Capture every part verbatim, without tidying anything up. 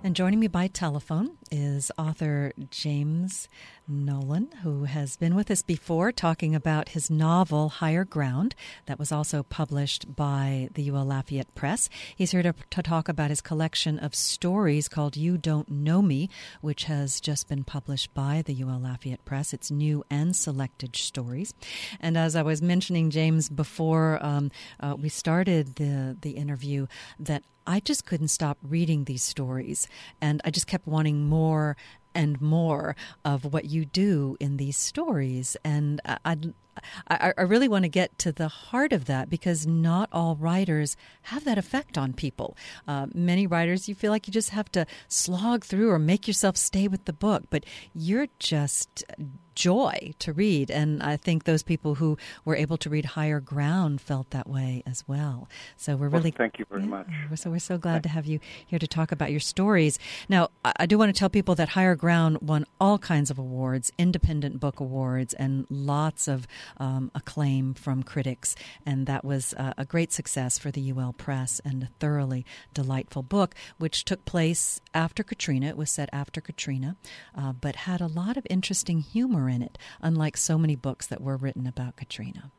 And joining me by telephone is author James Nolan, who has been with us before talking about his novel, Higher Ground, that was also published by the U L Lafayette Press. He's here to, to talk about his collection of stories called You Don't Know Me, which has just been published by the U L Lafayette Press. It's new and selected stories. And as I was mentioning, James, before um, uh, we started the, the interview, that I just couldn't stop reading these stories, and I just kept wanting more and more of what you do in these stories. And I, I, I really want to get to the heart of that, because not all writers have that effect on people. Uh, many writers, you feel like you just have to slog through or make yourself stay with the book, but you're just joy to read. And I think those people who were able to read Higher Ground felt that way as well. So we're really... Well, thank you very yeah, much. So we're so glad to have you here to talk about your stories. Now, I do want to tell people that Higher Ground won all kinds of awards, independent book awards, and lots of um, acclaim from critics. And that was uh, a great success for the U L Press, and a thoroughly delightful book, which took place after Katrina. It was set after Katrina, uh, but had a lot of interesting humor in it, unlike so many books that were written about Katrina.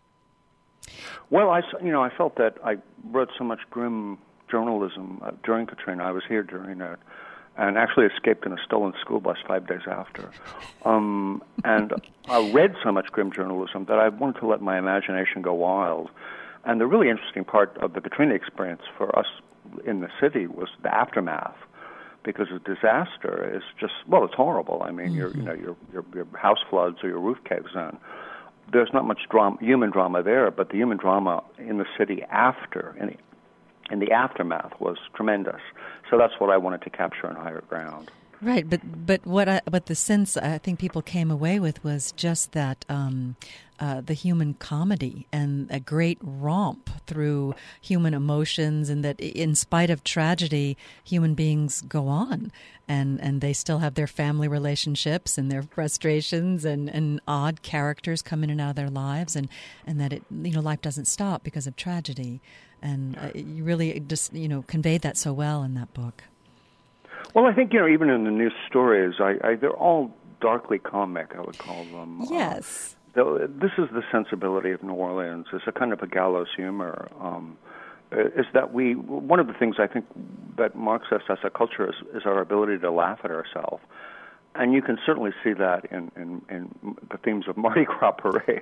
Well, I, you know, I felt that I wrote so much grim journalism uh, during Katrina. I was here during it, and actually escaped in a stolen school bus five days after. Um, and I read so much grim journalism that I wanted to let my imagination go wild. And the really interesting part of the Katrina experience for us in the city was the aftermath, because a disaster is just, well, it's horrible. I mean, mm-hmm. your, you know, your, your your house floods or your roof caves in. There's not much drama, human drama there, but the human drama in the city after, in the, in the aftermath, was tremendous. So that's what I wanted to capture in Higher Ground. Right, but but what I, but the sense I think people came away with was just that um, uh, the human comedy and a great romp through human emotions, and that in spite of tragedy, human beings go on, and, and they still have their family relationships and their frustrations, and, and odd characters come in and out of their lives, and, and that it you know life doesn't stop because of tragedy, and uh, you really just you know conveyed that so well in that book. Well, I think, you know, even in the new stories, I, I, they're all darkly comic, I would call them. Yes. Uh, this is the sensibility of New Orleans. It's a kind of a gallows humor. Um, is that we, one of the things I think that marks us as a culture is, is our ability to laugh at ourselves. And you can certainly see that in, in, in the themes of Mardi Gras parades.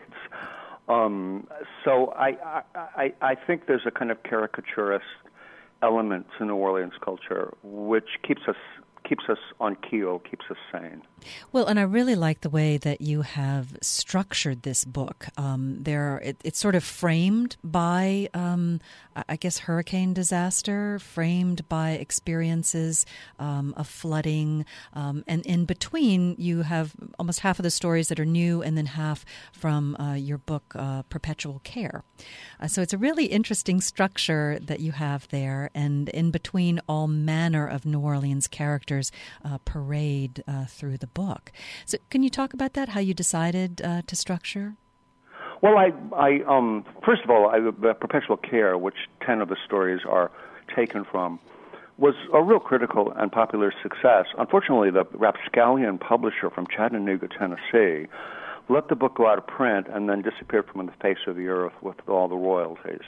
Um, so I, I, I think there's a kind of caricaturist element to New Orleans culture, which keeps us keeps us on keel, keeps us sane. Well, and I really like the way that you have structured this book. Um, there, it, it's sort of framed by, um, I guess, hurricane disaster, framed by experiences um, of flooding, um, and in between, you have almost half of the stories that are new, and then half from uh, your book, uh, Perpetual Care. Uh, so it's a really interesting structure that you have there, and in between, all manner of New Orleans characters uh, parade uh, through the book. So can you talk about that, how you decided uh, to structure? Well, I, I um, first of all, I, the Perpetual Care, which ten of the stories are taken from, was a real critical and popular success. Unfortunately, the rapscallion publisher from Chattanooga, Tennessee, let the book go out of print and then disappeared from the face of the earth with all the royalties.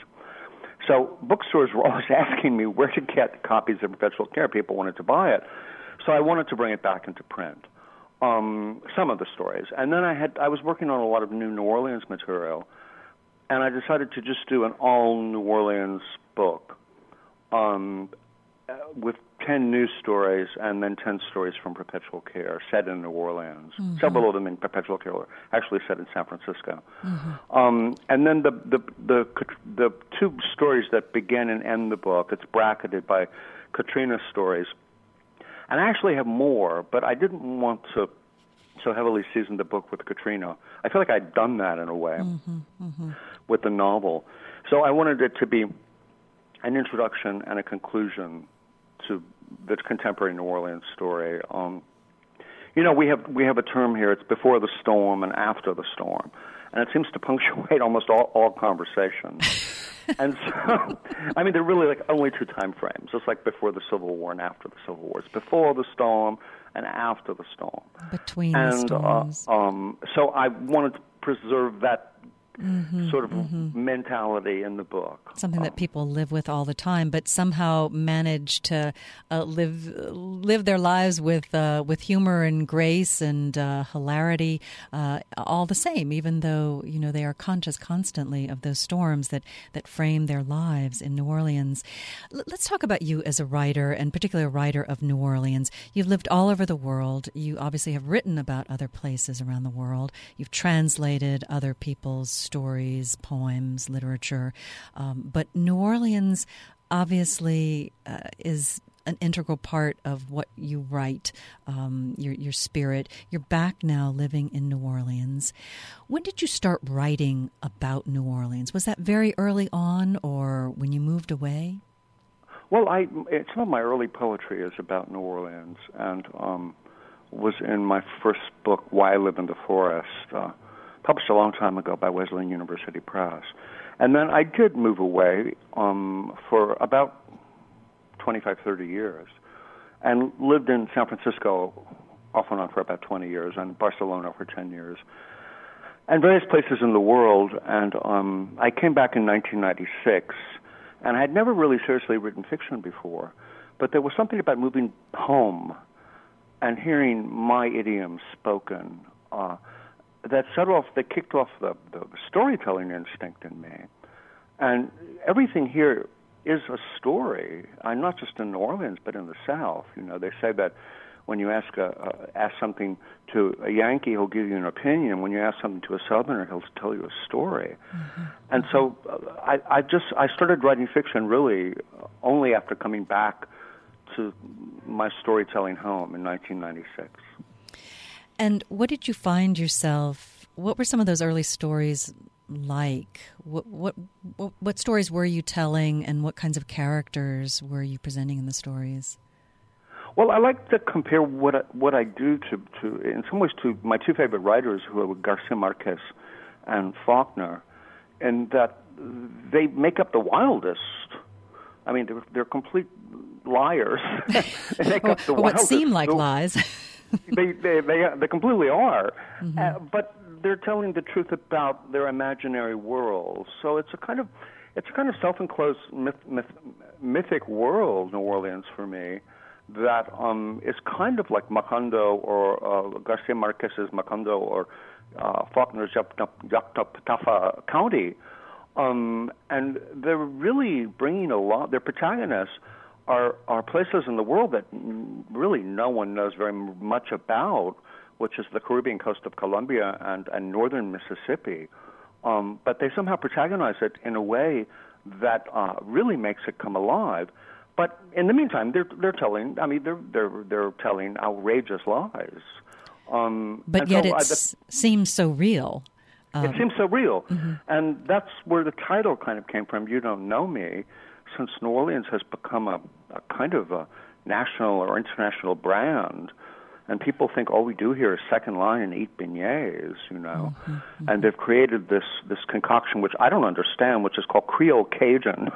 So bookstores were always asking me where to get copies of Perpetual Care. People wanted to buy it. So I wanted to bring it back into print, um, some of the stories. And then I had I was working on a lot of new New Orleans material, and I decided to just do an all-New Orleans book um, with ten news stories and then ten stories from Perpetual Care set in New Orleans. Mm-hmm. Several of them in Perpetual Care were actually set in San Francisco. Mm-hmm. Um, and then the, the, the, the two stories that begin and end the book, it's bracketed by Katrina stories. And I actually have more, but I didn't want to so heavily season the book with Katrina. I feel like I'd done that in a way mm-hmm, mm-hmm. with the novel. So I wanted it to be an introduction and a conclusion to the contemporary New Orleans story. Um, you know, we have we have a term here. It's before the storm and after the storm, and it seems to punctuate almost all, all conversations. And so, I mean, they're really like only two time frames. It's like before the Civil War and after the Civil War. It's before the storm and after the storm. Between and, the storms. Uh, um, so I wanted to preserve that Mm-hmm, sort of mm-hmm. mentality in the book. Something um, that people live with all the time, but somehow manage to uh, live live their lives with uh, with humor and grace and uh, hilarity, uh, all the same. Even though you know they are conscious constantly of those storms that that frame their lives in New Orleans. L- let's talk about you as a writer, and particularly a writer of New Orleans. You've lived all over the world. You obviously have written about other places around the world. You've translated other people's stories, poems, literature. Um, but New Orleans obviously uh, is an integral part of what you write, um, your, your spirit. You're back now living in New Orleans. When did you start writing about New Orleans? Was that very early on or when you moved away? Well, I some of my early poetry is about New Orleans and um, was in my first book, Why I Live in the Forest, uh, published a long time ago by Wesleyan University Press. And then I did move away um, for about twenty-five, thirty years and lived in San Francisco off and on for about twenty years and Barcelona for ten years and various places in the world. And um, I came back in nineteen ninety-six, and I had never really seriously written fiction before, but there was something about moving home and hearing my idioms spoken uh, that set off, that kicked off the, the storytelling instinct in me. And everything here is a story. I'm not just in New Orleans, but in the South. You know, they say that when you ask a, uh, ask something to a Yankee, he'll give you an opinion. When you ask something to a Southerner, he'll tell you a story. Mm-hmm. And so uh, I, I just I started writing fiction really only after coming back to my storytelling home in nineteen ninety-six. And what did you find yourself, what were some of those early stories like? What, what what what stories were you telling, and what kinds of characters were you presenting in the stories? Well, I like to compare what I, what I do to, to, in some ways, to my two favorite writers, who are Garcia Marquez and Faulkner, in that they make up the wildest. I mean, they're, they're complete liars. They make or, up the or what wildest. seem like lies. they, they they they completely are, mm-hmm. uh, but they're telling the truth about their imaginary worlds. So it's a kind of it's a kind of self-enclosed myth, myth, mythic world, New Orleans, for me, that um, is kind of like Macondo or uh, Garcia Marquez's Macondo or uh, Faulkner's Yoctopatafa County, um, and they're really bringing a lot. Their protagonists are are places in the world that really no one knows very much about, which is the Caribbean coast of Colombia and, and northern Mississippi. Um, but they somehow protagonize it in a way that uh, really makes it come alive. But in the meantime, they're they're telling. I mean, they're they're they're telling outrageous lies. Um, but yet so it I, seems so real. Um, it seems so real, mm-hmm. and that's where the title kind of came from. You Don't Know Me. Since New Orleans has become a, a kind of a national or international brand, and people think all we do here is second line and eat beignets, you know, mm-hmm, mm-hmm. and they've created this this concoction which I don't understand, which is called Creole Cajun.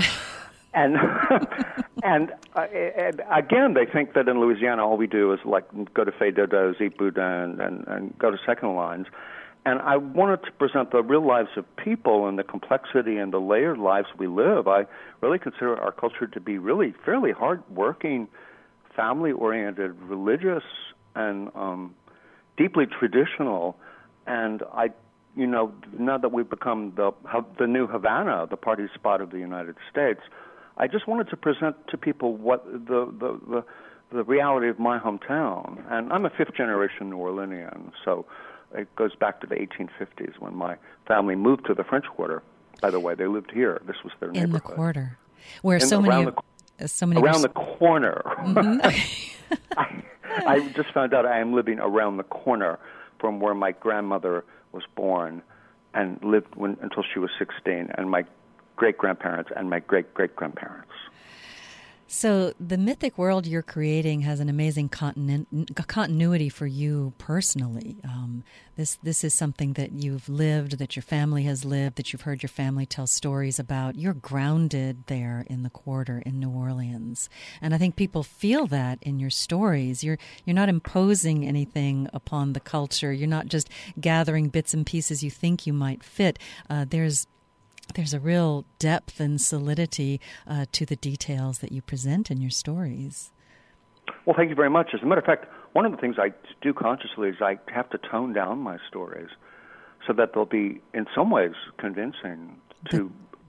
and and, uh, and again, they think that in Louisiana all we do is like go to Fais Dodos, eat boudin, and, and go to second lines. And I wanted to present the real lives of people and the complexity and the layered lives we live. I really consider our culture to be really fairly hard-working, family-oriented, religious, and um, deeply traditional. And I, you know, now that we've become the the new Havana, the party spot of the United States, I just wanted to present to people what the the the, the reality of my hometown. And I'm a fifth-generation New Orleanian, so it goes back to the eighteen fifties when my family moved to the French Quarter. By the way, they lived here. This was their neighborhood. In the quarter, where In, so many, the, so many around were... the corner. Mm-hmm. I, I just found out I am living around the corner from where my grandmother was born and lived when, until she was sixteen, and my great grandparents and my great great grandparents. So the mythic world you're creating has an amazing continu- continuity for you personally. Um, this this is something that you've lived, that your family has lived, that you've heard your family tell stories about. You're grounded there in the Quarter in New Orleans, and I think people feel that in your stories. You're you're not imposing anything upon the culture. You're not just gathering bits and pieces you think you might fit. Uh, there's There's a real depth and solidity uh, to the details that you present in your stories. Well, thank you very much. As a matter of fact, one of the things I do consciously is I have to tone down my stories so that they'll be, in some ways, convincing to,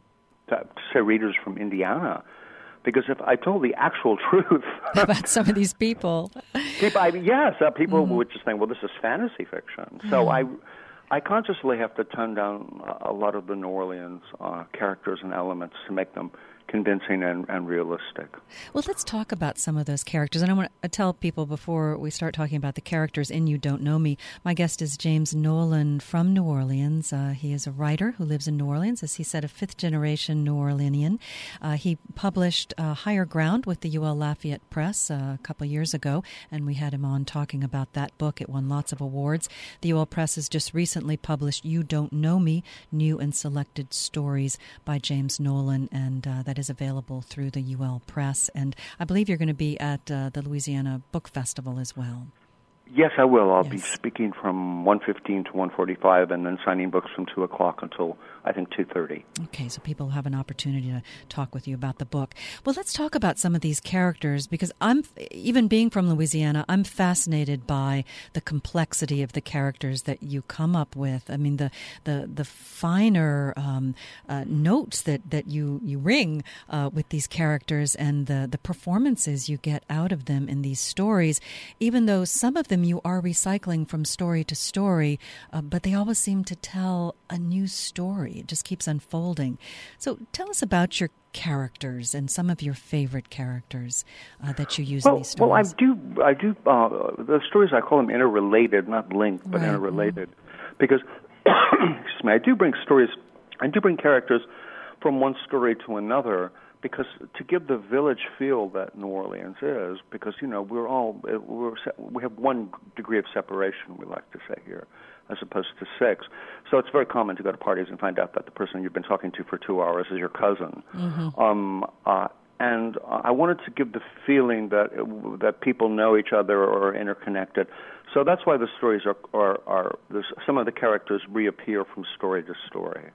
to say, readers from Indiana. Because if I told the actual truth about some of these people, people, I mean, yes, uh, people mm-hmm. would just think, "Well, this is fantasy fiction." So mm-hmm. I. I consciously have to tone down a lot of the New Orleans uh, characters and elements to make them convincing and, and realistic. Well, let's talk about some of those characters. And I want to tell people before we start talking about the characters in You Don't Know Me, my guest is James Nolan from New Orleans. Uh, he is a writer who lives in New Orleans, as he said, a fifth-generation New Orleanian. Uh, he published uh, Higher Ground with the U L Lafayette Press uh, a couple of years ago, and we had him on talking about that book. It won lots of awards. The U L Press has just recently published You Don't Know Me, New and Selected Stories by James Nolan, and uh, that is available through the U L Press. And I believe you're going to be at uh, the Louisiana Book Festival as well. Yes, I will. I'll yes. be speaking from one fifteen to one forty-five and then signing books from two o'clock until, I think, two thirty. Okay, so people have an opportunity to talk with you about the book. Well, let's talk about some of these characters, because I'm, even being from Louisiana, I'm fascinated by the complexity of the characters that you come up with. I mean, the the, the finer um, uh, notes that, that you, you ring uh, with these characters and the, the performances you get out of them in these stories, even though some of them you are recycling from story to story, uh, but they always seem to tell a new story. It just keeps unfolding. So tell us about your characters and some of your favorite characters uh, that you use well, in these stories. Well, I do, I do, uh, the stories, I call them interrelated, not linked, but right. interrelated. Mm-hmm. Because, excuse me, I do bring stories, I do bring characters from one story to another, because to give the village feel that New Orleans is, because, you know, we're all, we're, we have one degree of separation, we like to say here, as opposed to six. So it's very common to go to parties and find out that the person you've been talking to for two hours is your cousin. Mm-hmm. Um, uh, and I wanted to give the feeling that that people know each other or are interconnected. So that's why the stories are, are, are some of the characters reappear from story to story.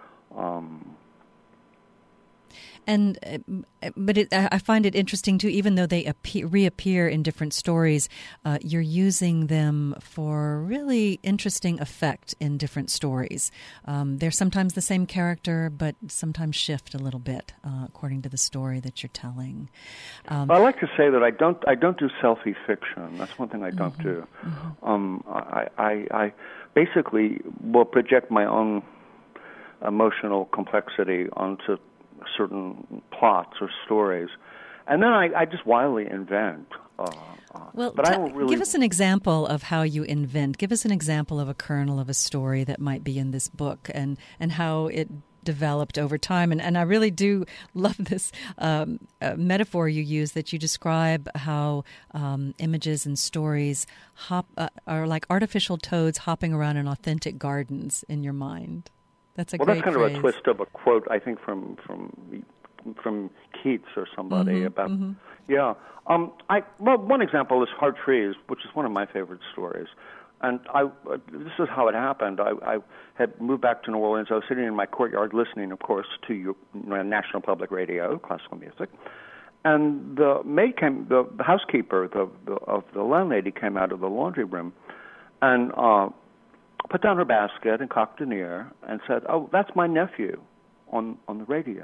Um And, uh, but it, I find it interesting too. Even though they appear, reappear in different stories, uh, you're using them for really interesting effect in different stories. Um, they're sometimes the same character, but sometimes shift a little bit uh, according to the story that you're telling. Um, well, I like to say that I don't. I don't do selfie fiction. That's one thing I don't mm-hmm, do. Mm-hmm. Um, I, I, I basically will project my own emotional complexity onto certain plots or stories, and then I, I just wildly invent. Uh, uh, well, but t- I don't really... give us an example of how you invent. Give us an example of a kernel of a story that might be in this book, and, and how it developed over time. And, and I really do love this um, uh, metaphor you use, that you describe how um, images and stories hop uh, are like artificial toads hopping around in authentic gardens in your mind. That's a well, great that's kind phrase. of a twist of a quote, I think, from from from Keats or somebody mm-hmm, about. Mm-hmm. Yeah. Um. I well, one example is Hard Trees, which is one of my favorite stories. And I, uh, this is how it happened. I, I had moved back to New Orleans. I was sitting in my courtyard listening, of course, to your, uh, National Public Radio, classical music. And the maid came, the, the housekeeper, the, the of the landlady came out of the laundry room, and. Uh, put down her basket and cocked an ear and said, "Oh, that's my nephew on, on the radio."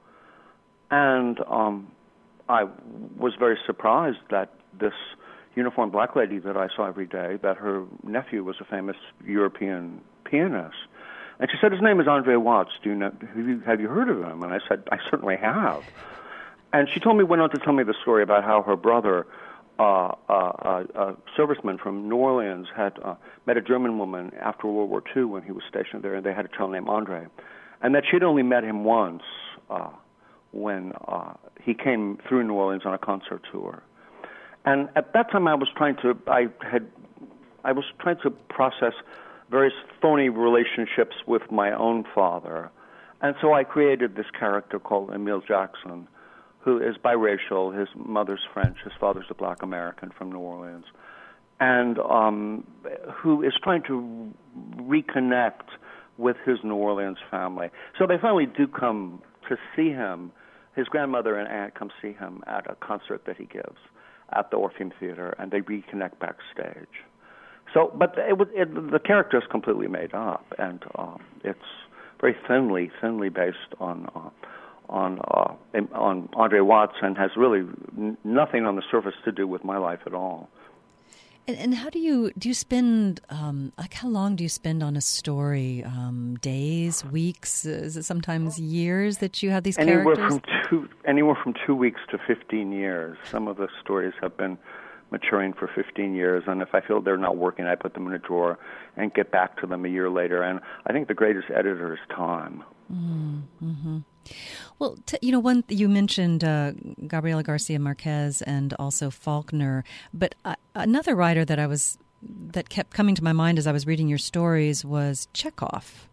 And um, I was very surprised that this uniformed black lady that I saw every day, that her nephew was a famous European pianist. And she said, "His name is Andre Watts. Do you know, have you, have you heard of him?" And I said, "I certainly have." And she told me, went on to tell me the story about how her brother, Uh, uh, uh, a serviceman from New Orleans, had uh, met a German woman after World War Two when he was stationed there, and they had a child named Andre, and that she'd only met him once uh, when uh, he came through New Orleans on a concert tour. And at that time, I was trying to I had I was trying to process various phony relationships with my own father, and so I created this character called Emile Jackson, who is biracial. His mother's French, his father's a black American from New Orleans, and um, who is trying to reconnect with his New Orleans family. So they finally do come to see him. His grandmother and aunt come see him at a concert that he gives at the Orpheum Theater, and they reconnect backstage. So, but it, it, the character is completely made up, and um, it's very thinly, thinly based on uh, on uh, on Andre Watts, and has really n- nothing on the surface to do with my life at all. And, and how do you do you spend um, like how long do you spend on a story? Um, days, weeks, is it sometimes years that you have these anywhere characters? From two, anywhere from two weeks to fifteen years. Some of the stories have been maturing for fifteen years, and if I feel they're not working, I put them in a drawer and get back to them a year later. And I think the greatest editor is time. Mm-hmm. Well, t- you know, one you mentioned uh, Gabriela Garcia Marquez and also Faulkner, but uh, another writer that I was that kept coming to my mind as I was reading your stories was Chekhov,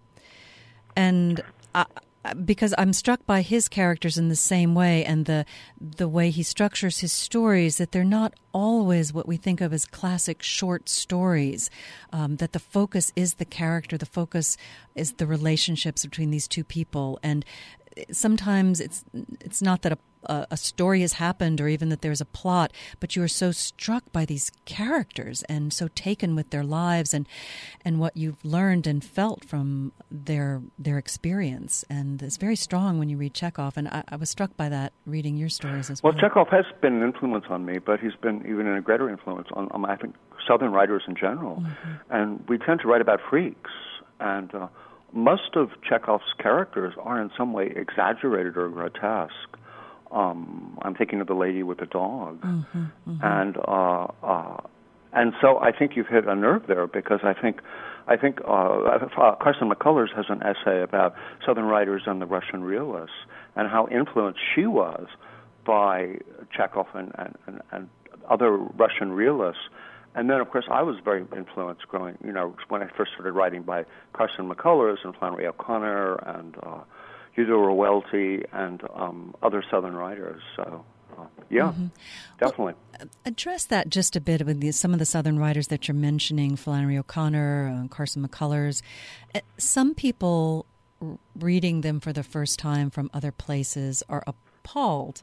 and I, because I'm struck by his characters in the same way, and the the way he structures his stories, that they're not always what we think of as classic short stories, um, that the focus is the character, the focus is the relationships between these two people. And sometimes it's it's not that a, a story has happened or even that there's a plot, but you are so struck by these characters and so taken with their lives and and what you've learned and felt from their their experience. And it's very strong when you read Chekhov, and I, I was struck by that reading your stories as well. Well, Chekhov has been an influence on me, but he's been even a greater influence on, on I think, Southern writers in general. Mm-hmm. And we tend to write about freaks, and uh, most of Chekhov's characters are in some way exaggerated or grotesque. Um, I'm thinking of The Lady with the Dog. Mm-hmm, mm-hmm. And uh, uh, and so I think you've hit a nerve there, because I think I think uh, uh, Carson McCullers has an essay about Southern writers and the Russian realists and how influenced she was by Chekhov and, and, and, and other Russian realists. And then, of course, I was very influenced growing, you know, when I first started writing by Carson McCullers and Flannery O'Connor and uh, Eudora Welty and um, other Southern writers. So, uh, yeah, mm-hmm. definitely. Well, address that just a bit with the, some of the Southern writers that you're mentioning, Flannery O'Connor, uh, Carson McCullers. Uh, some people r- reading them for the first time from other places are appalled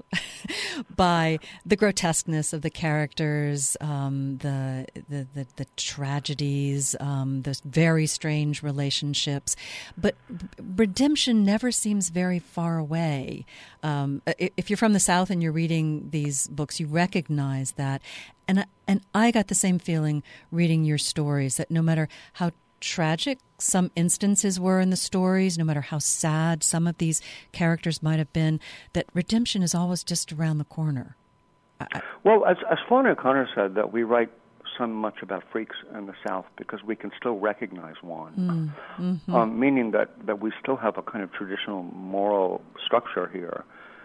by the grotesqueness of the characters, um, the, the the the tragedies, um, those very strange relationships. But redemption never seems very far away. Um, if you're from the South and you're reading these books, you recognize that. And and I got the same feeling reading your stories, that no matter how tragic some instances were in the stories, no matter how sad some of these characters might have been, that redemption is always just around the corner. I, well, as, as Flannery O'Connor said, that we write so much about freaks in the South because we can still recognize one, mm, mm-hmm. um, meaning that, that we still have a kind of traditional moral structure here.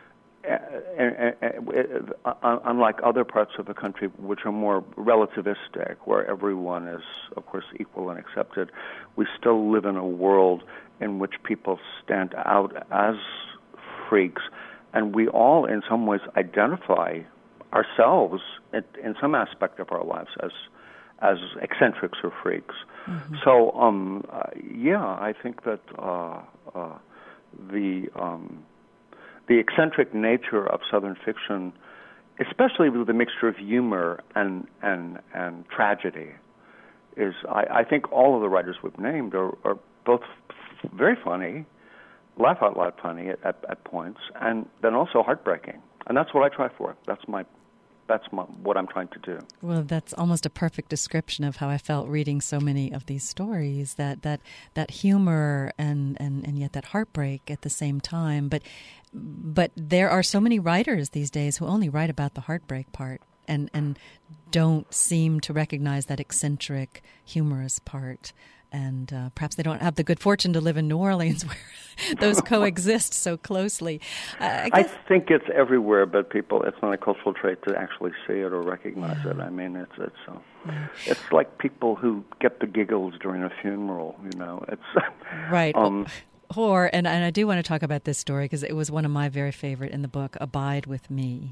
And, and, and, uh, unlike other parts of the country, which are more relativistic, where everyone is, of course, equal and accepted, we still live in a world in which people stand out as freaks, and we all, in some ways, identify ourselves in, in some aspect of our lives as as eccentrics or freaks. Mm-hmm. So, um, uh, yeah, I think that uh, uh, the um, The eccentric nature of Southern fiction, especially with the mixture of humor and and, and tragedy, is I, I think all of the writers we've named are, are both f- very funny, laugh out loud funny at, at, at points, and then also heartbreaking. And that's what I try for. That's my that's my, what I'm trying to do. Well, that's almost a perfect description of how I felt reading so many of these stories, that that, that humor and, and, and yet that heartbreak at the same time. But but there are so many writers these days who only write about the heartbreak part and, and don't seem to recognize that eccentric, humorous part. and uh, perhaps they don't have the good fortune to live in New Orleans where those coexist so closely. Uh, I, guess... I think it's everywhere, but people, it's not a cultural trait to actually see it or recognize yeah. it. I mean, it's it's uh, yeah. it's like people who get the giggles during a funeral. You know, it's right. Um, or and and I do want to talk about this story because it was one of my very favorite in the book, "Abide with Me."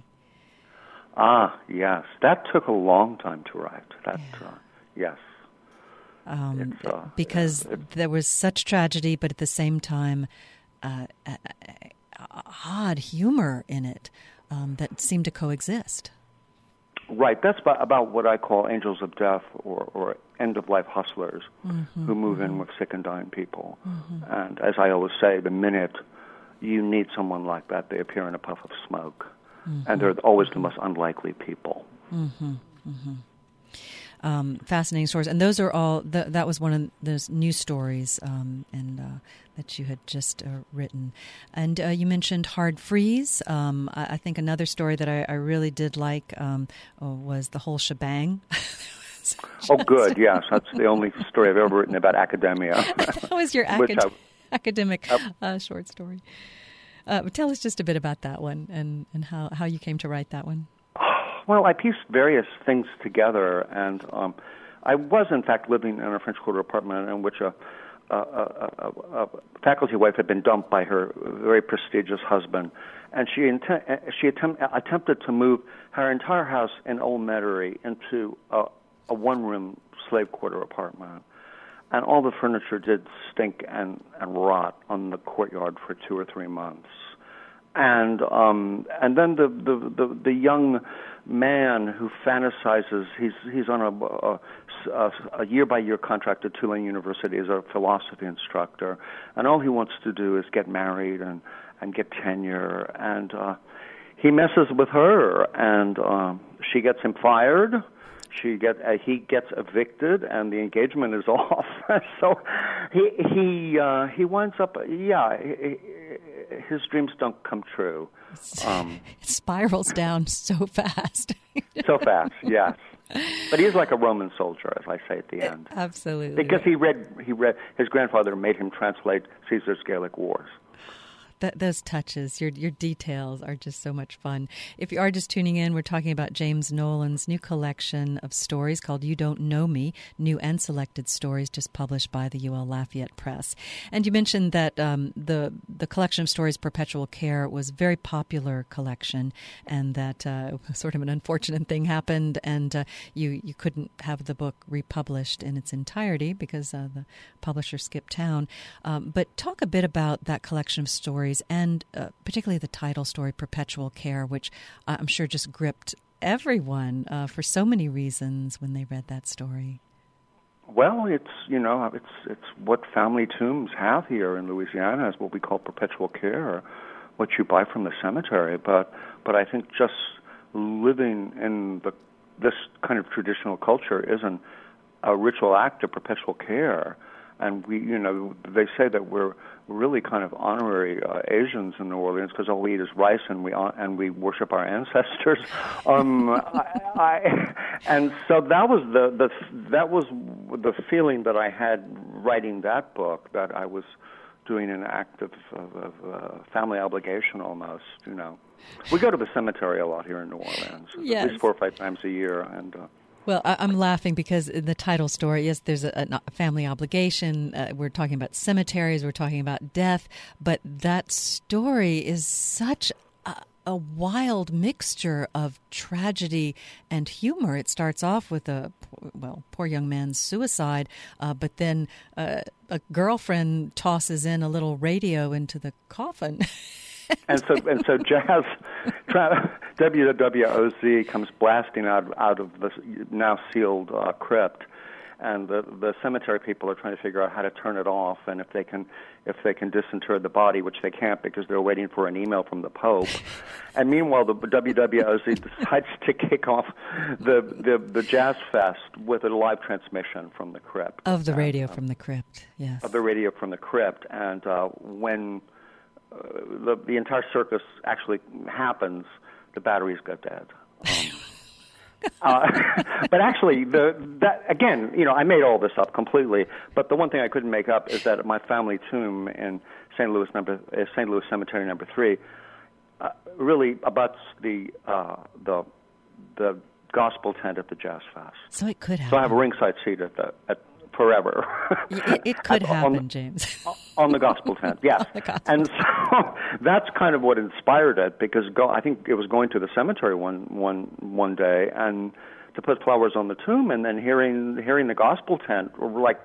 Ah, yes, that took a long time to write. That yeah. uh, yes. Um, uh, because yeah, there was such tragedy, but at the same time, uh, uh, uh, odd humor in it um, that seemed to coexist. Right. That's about, about what I call angels of death or, or end-of-life hustlers mm-hmm, who move mm-hmm. in with sick and dying people. Mm-hmm. And as I always say, the minute you need someone like that, they appear in a puff of smoke. Mm-hmm. And they're always mm-hmm. the most unlikely people. Mm-hmm. Mm-hmm. Um, fascinating stories, and those are all. The, that was one of those news stories, um, and uh, that you had just uh, written. And uh, you mentioned Hard Freeze. Um, I, I think another story that I, I really did like um, was The Whole Shebang. Oh, good. Yes, that's the only story I've ever written about academia. That was your acad- I, academic uh, uh, short story. Uh, but tell us just a bit about that one and, and how, how you came to write that one. Well, I pieced various things together, and um, I was, in fact, living in a French Quarter apartment in which a, a, a, a, a faculty wife had been dumped by her very prestigious husband, and she intent, she attempt, attempted to move her entire house in Old Metairie into a, a one-room slave quarter apartment. And all the furniture did stink and, and rot on the courtyard for two or three months. And um, and then the, the, the, the young man who fantasizes, he's he's on a, a, a year-by-year contract at Tulane University as a philosophy instructor, and all he wants to do is get married and, and get tenure. And uh, he messes with her, and um, she gets him fired. She get uh, he gets evicted, and the engagement is off. So he he uh, he winds up, yeah. He, his dreams don't come true. Um, it spirals down so fast. So fast, yes. But he's like a Roman soldier, as I say at the end. Absolutely. Because he read, he read. His grandfather made him translate Caesar's Gallic Wars. That, those touches, your your details are just so much fun. If you are just tuning in, we're talking about James Nolan's new collection of stories called You Don't Know Me, New and Selected Stories, just published by the U L Lafayette Press. And you mentioned that um, the the collection of stories, Perpetual Care, was a very popular collection, and that uh, sort of an unfortunate thing happened, and uh, you, you couldn't have the book republished in its entirety because uh, the publisher skipped town. Um, but talk a bit about that collection of stories, and uh, particularly the title story, Perpetual Care, which I'm sure just gripped everyone uh, for so many reasons when they read that story. Well, it's, you know, it's it's what family tombs have here in Louisiana is what we call perpetual care, what you buy from the cemetery. But but I think just living in the this kind of traditional culture isn't a ritual act of perpetual care. And we, you know, they say that we're really kind of honorary uh, Asians in New Orleans because all we eat is rice and we and we worship our ancestors. Um, I, I, and so that was the, the that was the feeling that I had writing that book, that I was doing an act of, of, of uh, family obligation almost. You know, we go to the cemetery a lot here in New Orleans, yes. at least four or five times a year, and. Uh, Well, I'm laughing because in the title story, yes, there's a, a family obligation. Uh, we're talking about cemeteries. We're talking about death. But that story is such a, a wild mixture of tragedy and humor. It starts off with a, well, poor young man's suicide, uh, but then uh, a girlfriend tosses in a little radio into the coffin. and so and so jazz W W O Z comes blasting out out of the now sealed uh, crypt, and the the cemetery people are trying to figure out how to turn it off, and if they can if they can disinter the body, which they can't because they're waiting for an email from the Pope. And meanwhile, the W W O Z decides to kick off the, the the jazz fest with a live transmission from the crypt of the radio and, um, from the crypt. Yes, of the radio from the crypt, and uh, when. Uh, the, the entire circus actually happens, the batteries go dead. Um, uh, but actually, the that again, you know, I made all this up completely. But the one thing I couldn't make up is that my family tomb in Saint Louis number uh, Saint Louis Cemetery number three uh, really abuts the uh, the the gospel tent at the Jazz Fest. So it could happen. So I have a ringside seat at the at forever. It, it could at, happen, on, James. On the gospel tent, yes. gospel. And so that's kind of what inspired it, because go, I think it was going to the cemetery one one one day and to put flowers on the tomb, and then hearing hearing the gospel tent, like,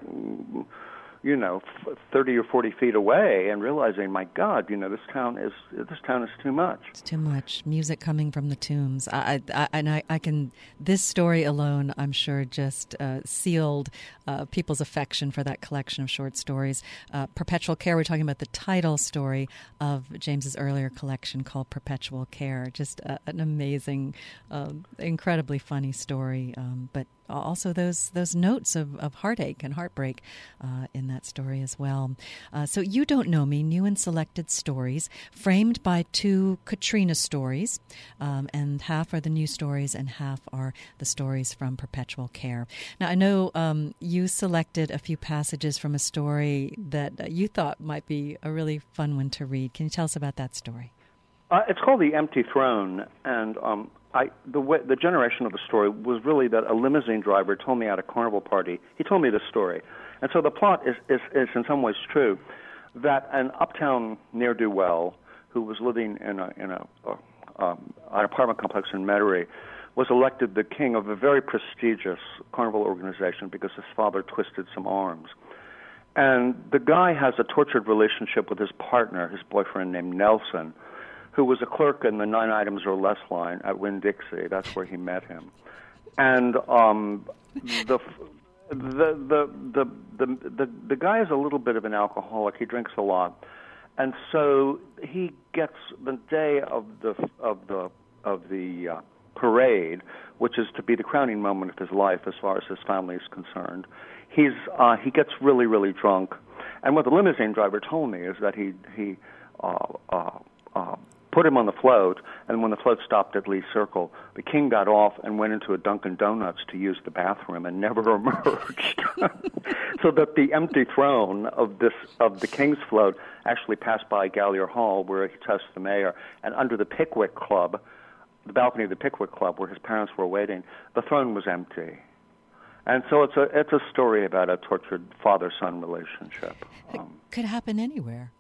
you know, thirty or forty feet away, and realizing, my God, you know, this town is this town is too much. It's too much music coming from the tombs. I, I, and I, I can. This story alone, I'm sure, just uh, sealed uh, people's affection for that collection of short stories. Uh, Perpetual Care. We're talking about the title story of James's earlier collection called Perpetual Care. Just uh, an amazing, uh, incredibly funny story, um, but also those those notes of, of heartache and heartbreak uh, in that story as well. Uh, so You Don't Know Me, new and selected stories, framed by two Katrina stories, um, and half are the new stories and half are the stories from Perpetual Care. Now, I know um, you selected a few passages from a story that you thought might be a really fun one to read. Can you tell us about that story? Uh, it's called The Empty Throne, and um, I, the, way, the generation of the story was really that a limousine driver told me at a carnival party, he told me this story. And so the plot is, is, is in some ways true, that an uptown ne'er-do-well who was living in, a, in a, a, um, an apartment complex in Metairie was elected the king of a very prestigious carnival organization because his father twisted some arms. And the guy has a tortured relationship with his partner, his boyfriend named Nelson, who was a clerk in the Nine Items or Less line at Winn-Dixie. That's where he met him. And um, the, the, the, the, the, the, the guy is a little bit of an alcoholic. He drinks a lot. And so he gets the day of the, of the, of the uh, parade, which is to be the crowning moment of his life as far as his family is concerned. He's, uh, he gets really, really drunk. And what the limousine driver told me is that he, he uh, uh, uh, put him on the float, and when the float stopped at Lee Circle, the king got off and went into a Dunkin' Donuts to use the bathroom and never emerged. So that the empty throne of this of the king's float actually passed by Gallier Hall, where he touched the mayor, and under the Pickwick Club, the balcony of the Pickwick Club, where his parents were waiting, the throne was empty. And so it's a it's a story about a tortured father-son relationship. It um, could happen anywhere.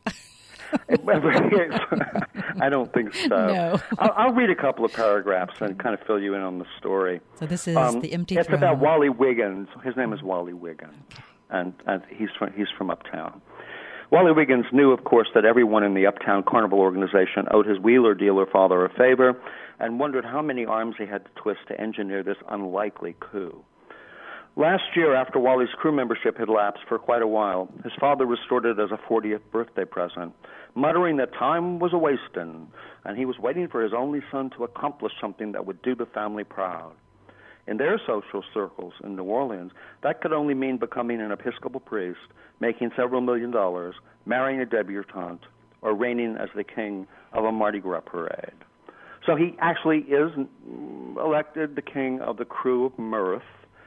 I don't think so. No. I'll, I'll read a couple of paragraphs and kind of fill you in on the story. So this is um, The Empty It's Throne. about Wally Wiggins. His name is Wally Wiggins, okay. and, and he's from, he's from Uptown. Wally Wiggins knew, of course, that everyone in the Uptown Carnival organization owed his wheeler-dealer father a favor, and wondered how many arms he had to twist to engineer this unlikely coup. Last year, after Wally's crew membership had lapsed for quite a while, his father restored it as a fortieth birthday present, muttering that time was a-wastin', and he was waiting for his only son to accomplish something that would do the family proud. In their social circles in New Orleans, that could only mean becoming an Episcopal priest, making several million dollars, marrying a debutante, or reigning as the king of a Mardi Gras parade. So he actually is elected the king of the crew of Mirth,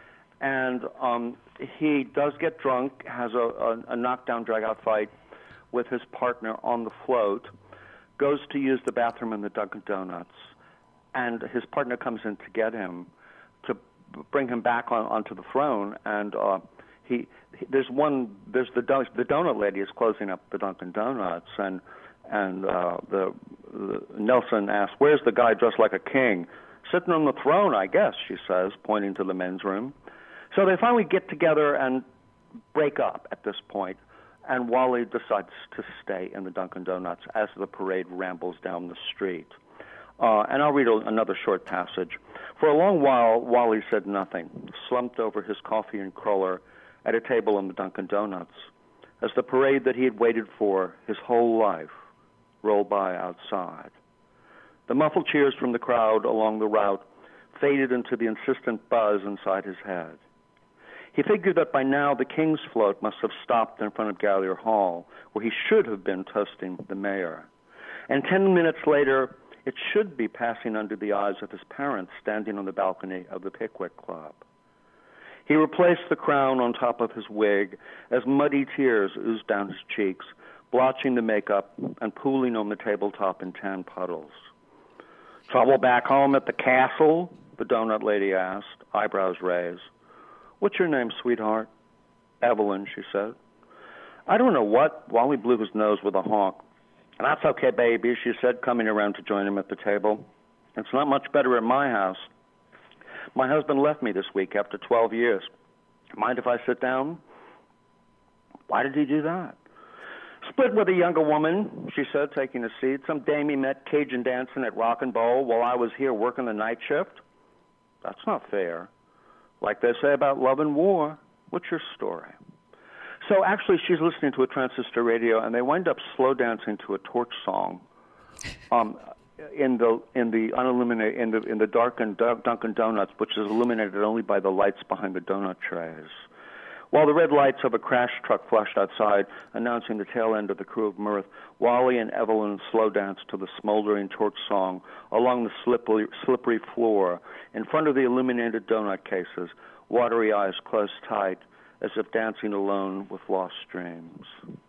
and um, he does get drunk, has a, a, a knockdown, drag-out fight with his partner on the float, goes to use the bathroom in the Dunkin' Donuts, and his partner comes in to get him, to bring him back on, onto the throne, and uh, he, he there's one there's the don- the donut lady is closing up the Dunkin' Donuts, and and uh, the, the Nelson asks, "Where's the guy dressed like a king?" "Sitting on the throne, I guess," she says, pointing to the men's room. So they finally get together and break up at this point, and Wally decides to stay in the Dunkin' Donuts as the parade rambles down the street. Uh, and I'll read a, another short passage. For a long while, Wally said nothing, slumped over his coffee and cruller at a table in the Dunkin' Donuts, as the parade that he had waited for his whole life rolled by outside. The muffled cheers from the crowd along the route faded into the insistent buzz inside his head. He figured that by now the king's float must have stopped in front of Gallier Hall, where he should have been toasting the mayor. And ten minutes later, it should be passing under the eyes of his parents standing on the balcony of the Pickwick Club. He replaced the crown on top of his wig as muddy tears oozed down his cheeks, blotching the makeup and pooling on the tabletop in tan puddles. "Trouble back home at the castle?" the donut lady asked, eyebrows raised. "What's your name, sweetheart?" "Evelyn," she said. "I don't know what." Wally blew his nose with a honk. "That's okay, baby," she said, coming around to join him at the table. "It's not much better at my house. My husband left me this week after twelve years. Mind if I sit down?" "Why did he do that?" "Split with a younger woman," she said, taking a seat. "Some dame he met Cajun dancing at Rock and Bowl while I was here working the night shift." "That's not fair." "Like they say about love and war. What's your story?" So actually she's listening to a transistor radio, and they wind up slow dancing to a torch song um, in the in the unilluminated in the in the darkened Dunkin' Donuts, which is illuminated only by the lights behind the donut trays. While the red lights of a crash truck flashed outside, announcing the tail end of the crew of Mirth, Wally and Evelyn slow danced to the smoldering torch song along the slippery, slippery floor in front of the illuminated donut cases, watery eyes closed tight, as if dancing alone with lost dreams.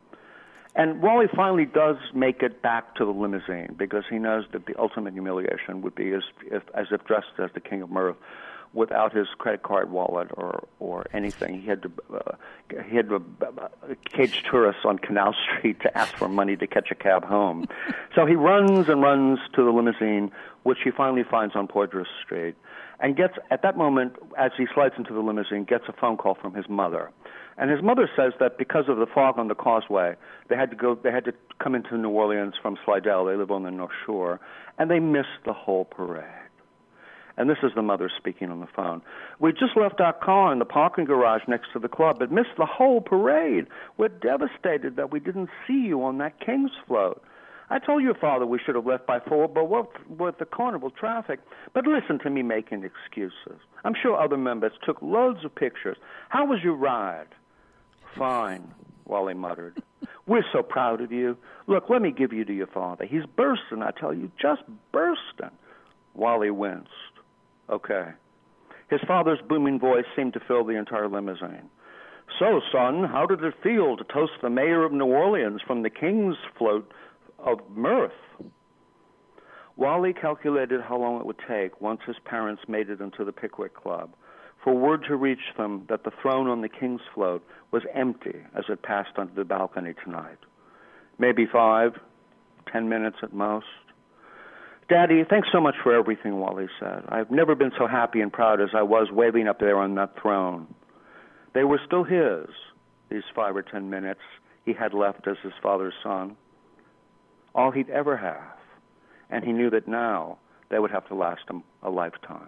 And Wally finally does make it back to the limousine because he knows that the ultimate humiliation would be as if, as if dressed as the King of Mirth, without his credit card wallet or, or anything. He had to uh, he had to uh, cage tourists on Canal Street to ask for money to catch a cab home. So he runs and runs to the limousine, which he finally finds on Poydras Street, and gets, at that moment, as he slides into the limousine, gets a phone call from his mother. And his mother says that because of the fog on the causeway, they had to go. They had to come into New Orleans from Slidell. They live on the North Shore, and they missed the whole parade. And this is the mother speaking on the phone. "We just left our car in the parking garage next to the club, but missed the whole parade. We're devastated that we didn't see you on that King's float. I told your father we should have left by four, but what with the carnival traffic. But listen to me making excuses. I'm sure other members took loads of pictures. How was your ride?" "Fine," Wally muttered. "We're so proud of you. Look, let me give you to your father. He's bursting, I tell you, just bursting." Wally winced. "Okay." His father's booming voice seemed to fill the entire limousine. "So, son, how did it feel to toast the mayor of New Orleans from the King's float of Mirth?" Wally calculated how long it would take, once his parents made it into the Pickwick Club, for word to reach them that the throne on the King's float was empty as it passed onto the balcony tonight. Maybe five, ten minutes at most. "Daddy, thanks so much for everything," Wally said. "I've never been so happy and proud as I was waving up there on that throne." They were still his, these five or ten minutes he had left as his father's son. All he'd ever have. And he knew that now they would have to last him a lifetime.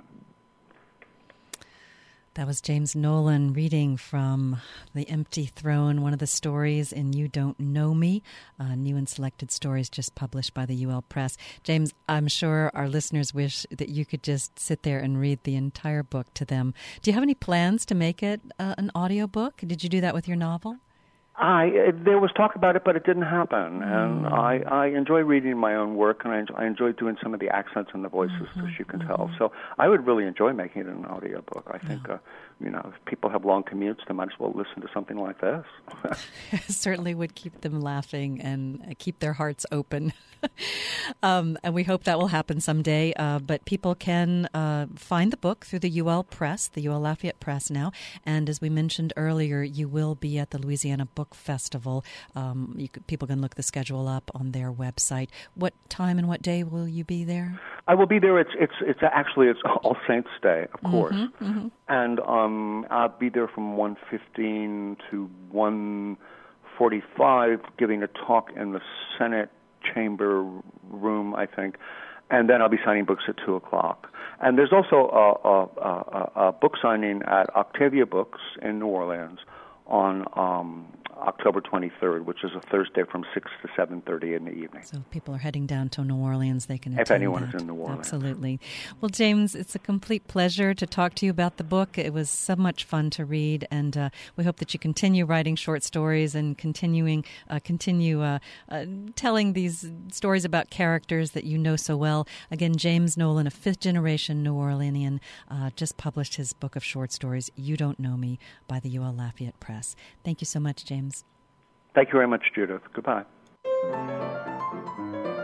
That was James Nolan reading from The Empty Throne, one of the stories in You Don't Know Me, uh, new and selected stories just published by the U L Press. James, I'm sure our listeners wish that you could just sit there and read the entire book to them. Do you have any plans to make it uh, an audiobook? Did you do that with your novel? I there was talk about it, but it didn't happen. Mm. And I, I enjoy reading my own work, and I enjoy, I enjoy doing some of the accents and the voices, mm-hmm, as you can mm-hmm. tell. So I would really enjoy making it an audiobook. I think, yeah. uh, you know, if people have long commutes, they might as well listen to something like this. Certainly would keep them laughing and keep their hearts open. um, and we hope that will happen someday. Uh, but people can uh, find the book through the U L Press, the U L Lafayette Press now. And as we mentioned earlier, you will be at the Louisiana Book Festival. Um, you could, people can look the schedule up on their website. What time and what day will you be there? I will be there. It's it's it's actually it's All Saints Day, of course, mm-hmm, mm-hmm. and um, I'll be there from one fifteen to one forty-five, giving a talk in the Senate chamber room, I think, and then I'll be signing books at two o'clock. And there's also a, a, a, a book signing at Octavia Books in New Orleans on um, October twenty-third, which is a Thursday from six to seven thirty in the evening. So if people are heading down to New Orleans, they can attend If anyone that. is in New Orleans. Absolutely. Well, James, it's a complete pleasure to talk to you about the book. It was so much fun to read, and uh, we hope that you continue writing short stories and continuing, uh, continue uh, uh, telling these stories about characters that you know so well. Again, James Nolan, a fifth-generation New Orleanian, uh, just published his book of short stories, You Don't Know Me, by the U L Lafayette Press. Thank you so much, James. Thank you very much, Judith. Goodbye.